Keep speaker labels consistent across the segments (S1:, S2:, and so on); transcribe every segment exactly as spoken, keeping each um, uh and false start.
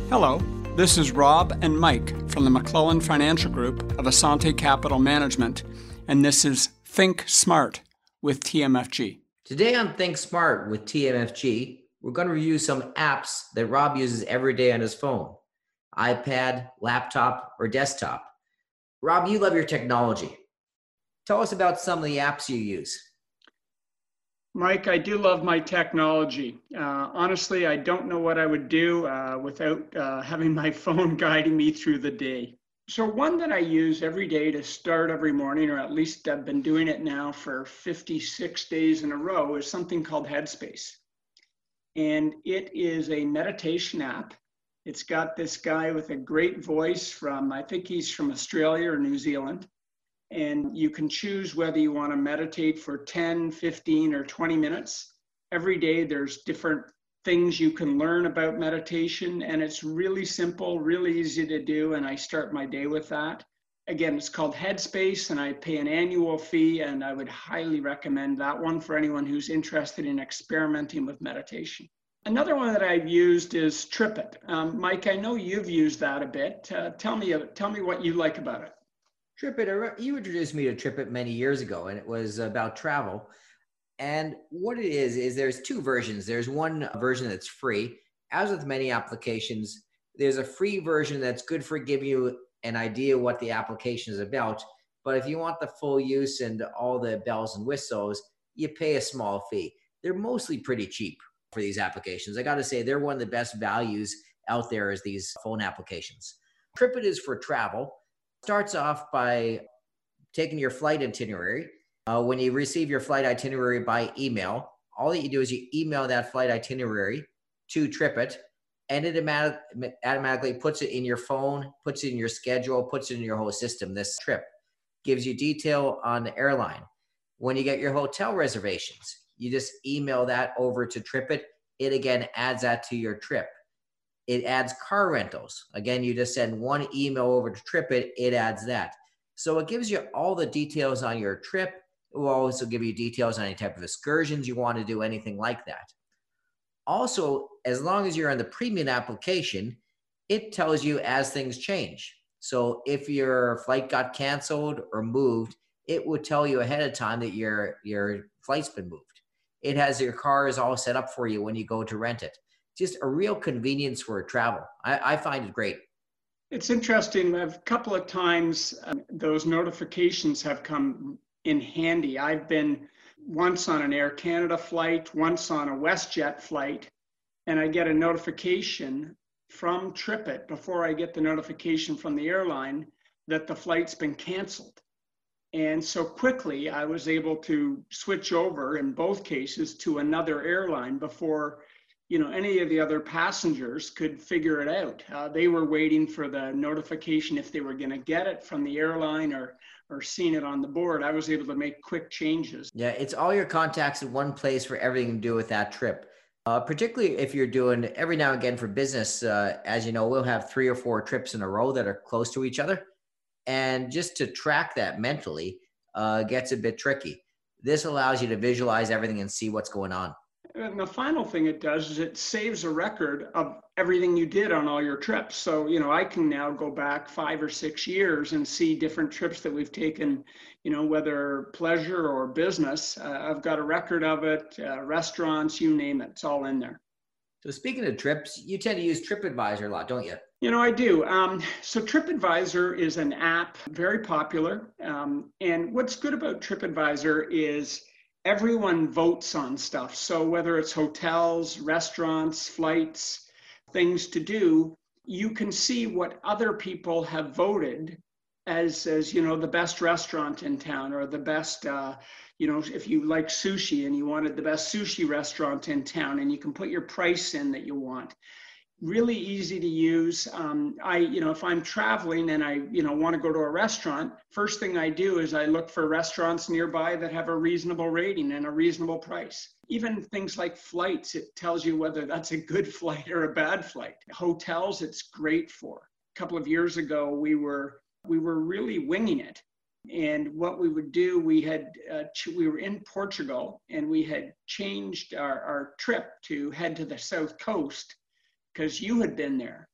S1: Hello, this is Rob and Mike from the McClellan Financial Group of Asante Capital Management, and this is Think Smart with T M F G.
S2: Today on Think Smart with T M F G, we're going to review some apps that Rob uses every day on his phone, iPad, laptop, or desktop. Rob, you love your technology. Tell us about some of the apps you use.
S1: Mike, I do love my technology. Uh, honestly, I don't know what I would do uh, without uh, having my phone guiding me through the day. So one that I use every day to start every morning, or at least I've been doing it now for fifty-six days in a row, is something called Headspace. And it is a meditation app. It's got this guy with a great voice from, I think he's from Australia or New Zealand. And you can choose whether you want to meditate for ten, fifteen, or twenty minutes. Every day there's different things you can learn about meditation, and it's really simple, really easy to do, and I start my day with that. Again, it's called Headspace, and I pay an annual fee, and I would highly recommend that one for anyone who's interested in experimenting with meditation. Another one that I've used is TripIt. Um, Mike, I know you've used that a bit. Uh, tell me, tell me what you like about it.
S2: TripIt, you introduced me to TripIt many years ago, and it was about travel. And what it is, is there's two versions. There's one version that's free. As with many applications, there's a free version that's good for giving you an idea what the application is about. But if you want the full use and all the bells and whistles, you pay a small fee. They're mostly pretty cheap for these applications. I got to say, they're one of the best values out there is these phone applications. TripIt is for travel. Starts off by taking your flight itinerary. Uh, when you receive your flight itinerary by email, all that you do is you email that flight itinerary to TripIt, and it automatic, automatically puts it in your phone, puts it in your schedule, puts it in your whole system. This trip gives you detail on the airline. When you get your hotel reservations, you just email that over to TripIt. It again adds that to your trip. It adds car rentals. Again, you just send one email over to TripIt, it adds that. So it gives you all the details on your trip. It will also give you details on any type of excursions you want to do, anything like that. Also, as long as you're on the premium application, it tells you as things change. So if your flight got canceled or moved, it would tell you ahead of time that your, your flight's been moved. It has your cars all set up for you when you go to rent it. Just a real convenience for travel. I, I find it great.
S1: It's interesting. I've a couple of times um, those notifications have come in handy. I've been once on an Air Canada flight, once on a WestJet flight, and I get a notification from TripIt before I get the notification from the airline that the flight's been canceled. And so quickly I was able to switch over in both cases to another airline before you know, any of the other passengers could figure it out. Uh, they were waiting for the notification if they were going to get it from the airline or or seeing it on the board. I was able to make quick changes.
S2: Yeah, it's all your contacts in one place for everything to do with that trip. Uh, particularly if you're doing every now and again for business, uh, as you know, we'll have three or four trips in a row that are close to each other. And just to track that mentally uh, gets a bit tricky. This allows you to visualize everything and see what's going on.
S1: And the final thing it does is it saves a record of everything you did on all your trips. So, you know, I can now go back five or six years and see different trips that we've taken, you know, whether pleasure or business. Uh, I've got a record of it, uh, restaurants, you name it, it's all in there.
S2: So speaking of trips, you tend to use TripAdvisor a lot, don't you?
S1: You know, I do. Um, so TripAdvisor is an app, very popular. Um, and what's good about TripAdvisor is everyone votes on stuff. So whether it's hotels, restaurants, flights, things to do, you can see what other people have voted as, as you know, the best restaurant in town, or the best, uh, you know, if you like sushi and you wanted the best sushi restaurant in town, and you can put your price in that you want. Really easy to use. Um, I, you know, if I'm traveling and I, you know, want to go to a restaurant, first thing I do is I look for restaurants nearby that have a reasonable rating and a reasonable price. Even things like flights, it tells you whether that's a good flight or a bad flight. Hotels, it's great for. A couple of years ago, we were we were really winging it. And what we would do, we had uh, ch- we were in Portugal, and we had changed our, our trip to head to the south coast, because you had been there.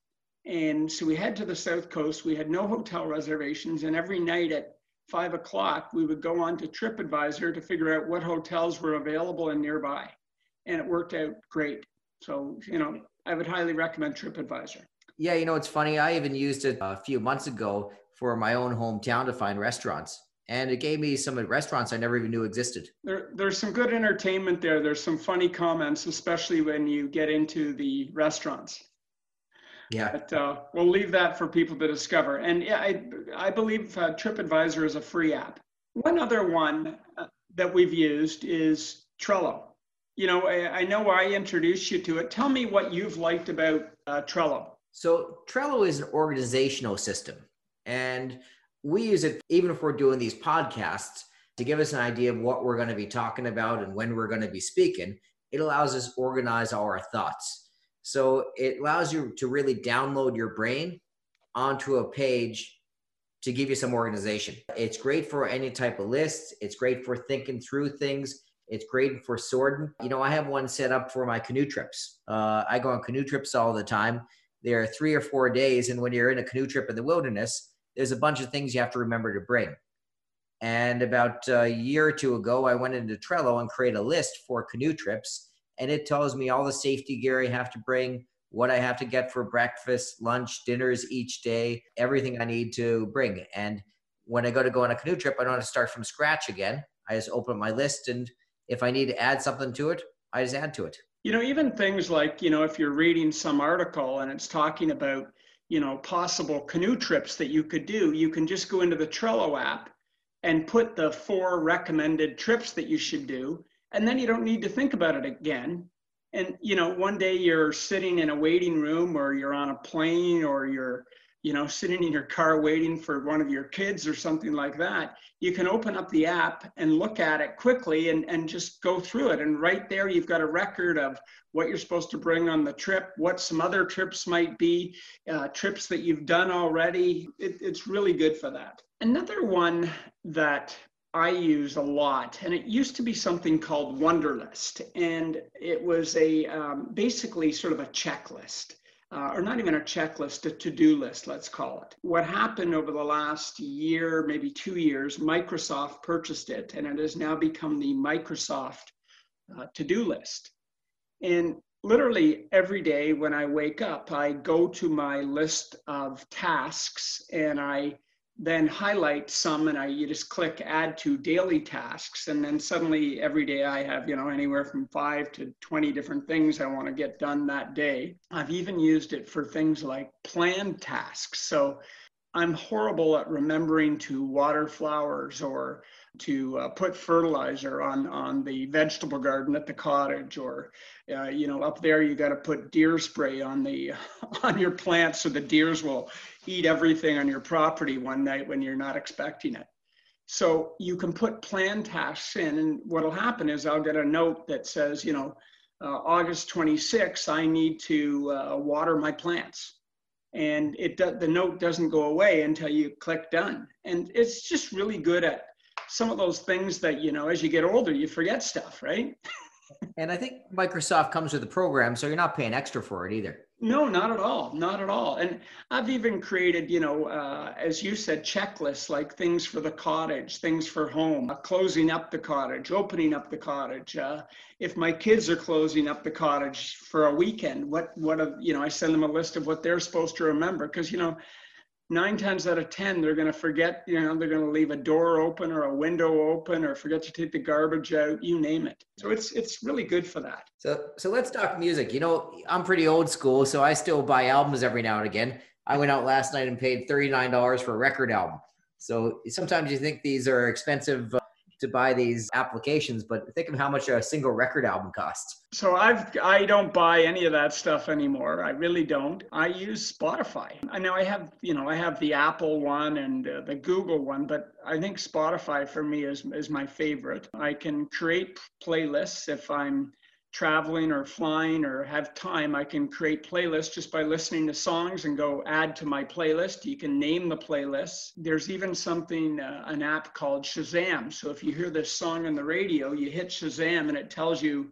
S1: And so we head to the South Coast. We had no hotel reservations. And every night at five o'clock, we would go on to TripAdvisor to figure out what hotels were available and nearby. And it worked out great. So, you know, I would highly recommend TripAdvisor.
S2: Yeah, you know, it's funny. I even used it a few months ago for my own hometown to find restaurants. And it gave me some restaurants I never even knew existed.
S1: There, there's some good entertainment there. There's some funny comments, especially when you get into the restaurants.
S2: Yeah.
S1: But uh, we'll leave that for people to discover. And yeah, I, I believe uh, TripAdvisor is a free app. One other one uh, that we've used is Trello. You know, I, I know I introduced you to it. Tell me what you've liked about uh, Trello.
S2: So Trello is an organizational system, and we use it even if we're doing these podcasts to give us an idea of what we're going to be talking about and when we're going to be speaking. It allows us to organize all our thoughts. So it allows you to really download your brain onto a page to give you some organization. It's great for any type of lists. It's great for thinking through things. It's great for sorting. You know, I have one set up for my canoe trips. Uh, I go on canoe trips all the time. There are three or four days. And when you're in a canoe trip in the wilderness, there's a bunch of things you have to remember to bring. And about a year or two ago, I went into Trello and created a list for canoe trips. And it tells me all the safety gear I have to bring, what I have to get for breakfast, lunch, dinners each day, everything I need to bring. And when I go to go on a canoe trip, I don't have to start from scratch again. I just open my list, and if I need to add something to it, I just add to it.
S1: You know, even things like, you know, if you're reading some article and it's talking about, you know, possible canoe trips that you could do, you can just go into the Trello app and put the four recommended trips that you should do. And then you don't need to think about it again. And, you know, one day you're sitting in a waiting room, or you're on a plane, or you're, you know, sitting in your car waiting for one of your kids or something like that. You can open up the app and look at it quickly and, and just go through it. And right there, you've got a record of what you're supposed to bring on the trip, what some other trips might be, uh, trips that you've done already. It, it's really good for that. Another one that I use a lot, and it used to be something called Wunderlist, and it was a um, basically sort of a checklist, uh, or not even a checklist, a to-do list, let's call it. What happened over the last year, maybe two years, Microsoft purchased it, and it has now become the Microsoft uh, to-do list. And literally every day when I wake up, I go to my list of tasks, and I then highlight some, and I you just click add to daily tasks, and then suddenly every day I have, you know, anywhere from five to twenty different things I want to get done that day. I've even used it for things like planned tasks. So I'm horrible at remembering to water flowers, or to uh, put fertilizer on, on the vegetable garden at the cottage, or, uh, you know, up there you got to put deer spray on the on your plants so the deers will eat everything on your property one night when you're not expecting it. So you can put planned tasks in, and what'll happen is I'll get a note that says, you know, uh, August twenty-sixth, I need to uh, water my plants. And it the note doesn't go away until you click done. And it's just really good at some of those things that, you know, as you get older, you forget stuff, right?
S2: And I think Microsoft comes with a program, so you're not paying extra for it either.
S1: No, not at all. Not at all. And I've even created, you know, uh, as you said, checklists, like things for the cottage, things for home, uh, closing up the cottage, opening up the cottage. Uh, if my kids are closing up the cottage for a weekend, what, what, a, you know, I send them a list of what they're supposed to remember. Because, you know, nine times out of ten, they're going to forget, you know, they're going to leave a door open or a window open, or forget to take the garbage out, you name it. So it's it's really good for that.
S2: So so let's talk music. You know, I'm pretty old school, so I still buy albums every now and again. I went out last night and paid thirty-nine dollars for a record album. So sometimes you think these are expensive uh, to buy these applications, but think of how much a single record album costs.
S1: So I've, I don't buy any of that stuff anymore. I really don't. I use Spotify. I know I have, you know, I have the Apple one and uh, the Google one, but I think Spotify for me is, is my favorite. I can create playlists if I'm traveling or flying or have time. I can create playlists just by listening to songs and go add to my playlist. You can name the playlists. There's even something, uh, an app called Shazam. So if you hear this song on the radio, you hit Shazam and it tells you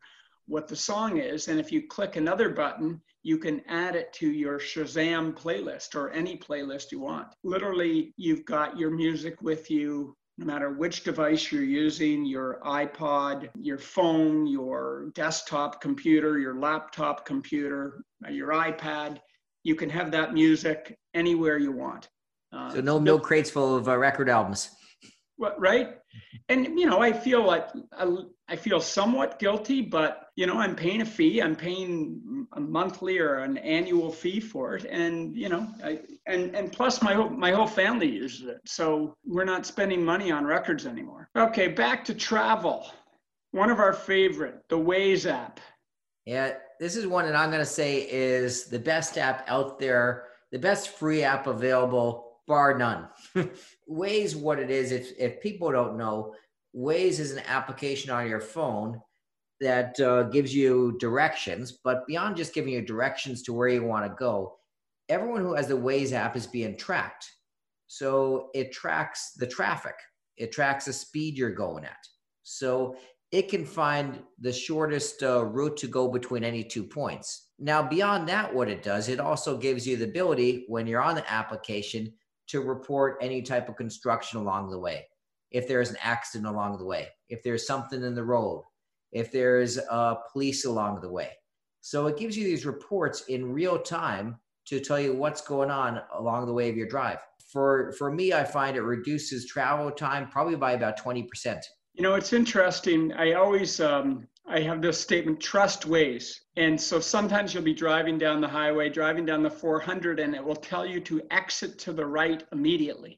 S1: what the song is. And if you click another button, you can add it to your Shazam playlist or any playlist you want. Literally, you've got your music with you, no matter which device you're using, your iPod, your phone, your desktop computer, your laptop computer, your iPad. You can have that music anywhere you want.
S2: Uh, so no milk crates full of uh, record albums.
S1: What, right? And, you know, I feel like I, I feel somewhat guilty, but, you know, I'm paying a fee. I'm paying a monthly or an annual fee for it. And, you know, I, and, and plus my whole, my whole family uses it. So we're not spending money on records anymore. Okay, back to travel. One of our favorite, the Waze app.
S2: Yeah, this is one that I'm going to say is the best app out there, the best free app available, bar none. Waze, what it is, if, if people don't know, Waze is an application on your phone that uh, gives you directions, but beyond just giving you directions to where you want to go, everyone who has the Waze app is being tracked. So it tracks the traffic. It tracks the speed you're going at. So it can find the shortest uh, route to go between any two points. Now, beyond that, what it does, it also gives you the ability, when you're on the application, to report any type of construction along the way. If there's an accident along the way, if there's something in the road, if there's uh, police along the way. So it gives you these reports in real time to tell you what's going on along the way of your drive. For, for me, I find it reduces travel time probably by about twenty percent.
S1: You know, it's interesting. I always, um, I have this statement, trust Waze. And so sometimes you'll be driving down the highway, driving down the four hundred, and it will tell you to exit to the right immediately.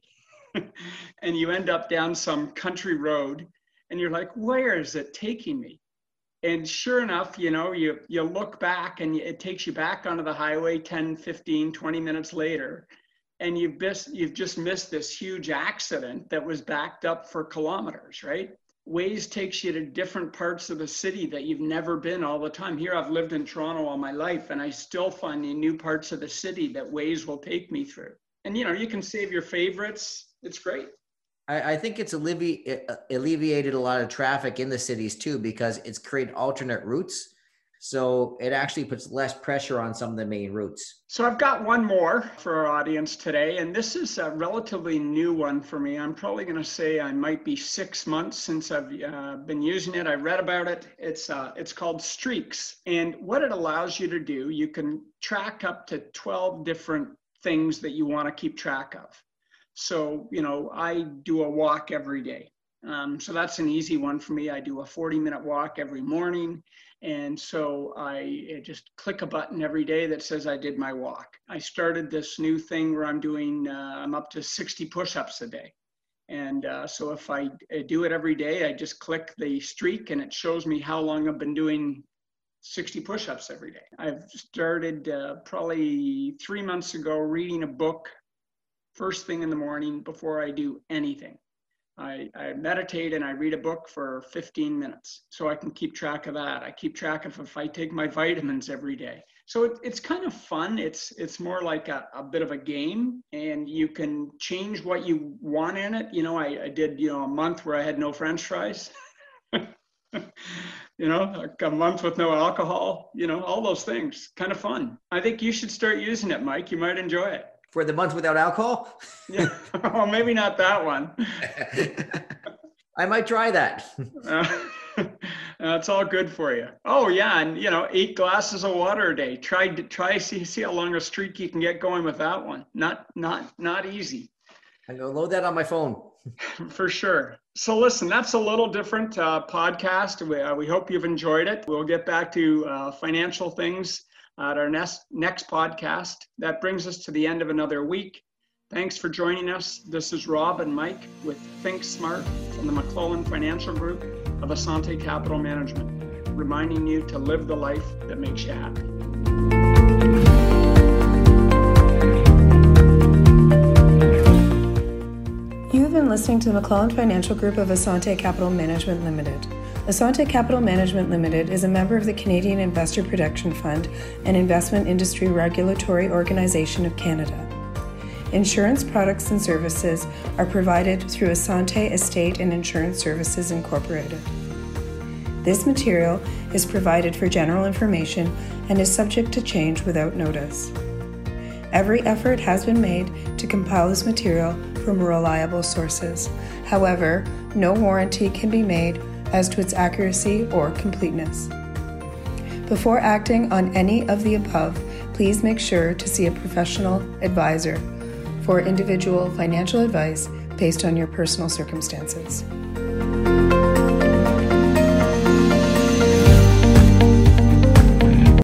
S1: And you end up down some country road and you're like, where is it taking me? And sure enough, you know, you, you look back and it takes you back onto the highway ten, fifteen, twenty minutes later. And you've missed, you've just missed this huge accident that was backed up for kilometers, right? Waze takes you to different parts of the city that you've never been all the time. Here, I've lived in Toronto all my life, and I still find the new parts of the city that Waze will take me through. And, you know, you can save your favorites. It's great.
S2: I, I think it's allevi- alleviated a lot of traffic in the cities too, because it's created alternate routes. So it actually puts less pressure on some of the main routes.
S1: So I've got one more for our audience today, and this is a relatively new one for me. I'm probably going to say I might be six months since I've uh, been using it. I read about it. It's uh, it's called Streaks. And what it allows you to do, you can track up to twelve different things that you want to keep track of. So, you know, I do a walk every day. Um, so that's an easy one for me. I do a forty minute walk every morning. And so I just click a button every day that says I did my walk. I started this new thing where I'm doing, uh, I'm up to sixty push-ups a day. And uh, so if I do it every day, I just click the streak and it shows me how long I've been doing sixty push-ups every day. I've started uh, probably three months ago reading a book first thing in the morning before I do anything. I, I meditate and I read a book for fifteen minutes so I can keep track of that. I keep track of if I take my vitamins every day. So it, it's kind of fun. It's it's more like a, a bit of a game, and you can change what you want in it. You know, I, I did, you know, a month where I had no French fries, you know, like a month with no alcohol, you know, all those things. Kind of fun. I think you should start using it, Mike. You might enjoy it.
S2: For the month without alcohol?
S1: Yeah, well, maybe not that one.
S2: I might try that.
S1: uh, that's all good for you. Oh yeah, and you know, eight glasses of water a day. Try to try see see how long a streak you can get going with that one. Not not not easy.
S2: I'm gonna load that on my phone.
S1: For sure. So listen, that's a little different uh, podcast. We uh, we hope you've enjoyed it. We'll get back to uh, financial things at our next next podcast. That brings us to the end of another week. Thanks for joining us. This is Rob and Mike with Think Smart from the McClellan Financial Group of Asante Capital Management, reminding you to live the life that makes you happy.
S3: You've been listening to the McClellan Financial Group of Asante Capital Management Limited. Asante Capital Management Limited is a member of the Canadian Investor Protection Fund and Investment Industry Regulatory Organization of Canada. Insurance products and services are provided through Asante Estate and Insurance Services Incorporated. This material is provided for general information and is subject to change without notice. Every effort has been made to compile this material from reliable sources. However, no warranty can be made as to its accuracy or completeness. Before acting on any of the above, please make sure to see a professional advisor for individual financial advice based on your personal circumstances.